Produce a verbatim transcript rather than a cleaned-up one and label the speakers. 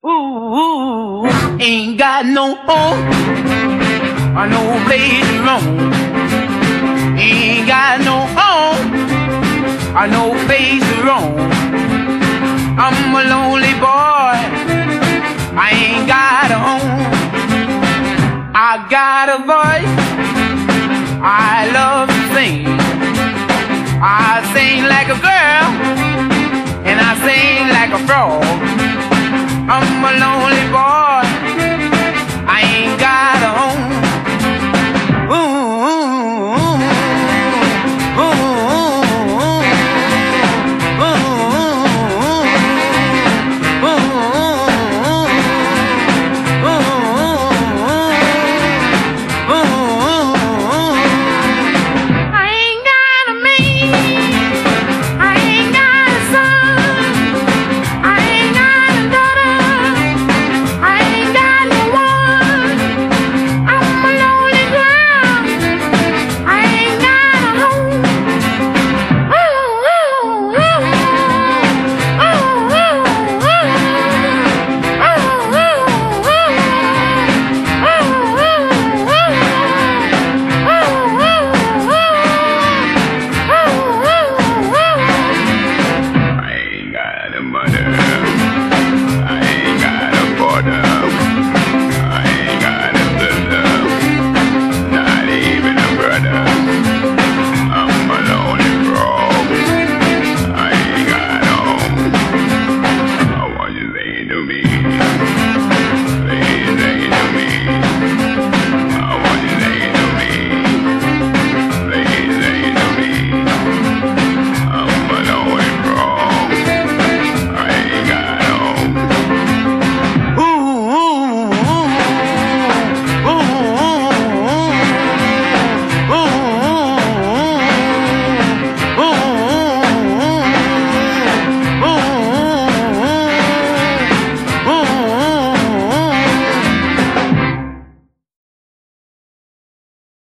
Speaker 1: Ooh, ain't got no home or no place to roam. Ain't got no home or no place to roam. I'm a lonely boy, I ain't got a home. I got a voice, I love to sing. I sing like a girl, and I sing like a frog.